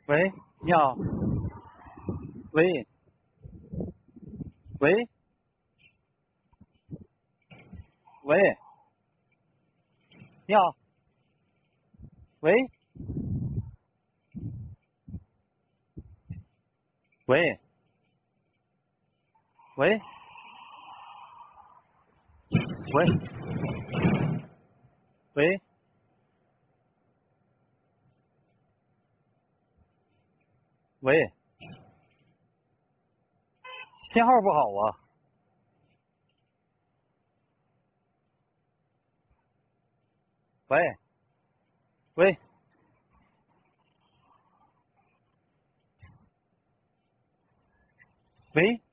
喂，你好。喂，喂，喂，你好。喂，喂，喂，喂，喂，喂，信号不好啊。喂，喂，喂。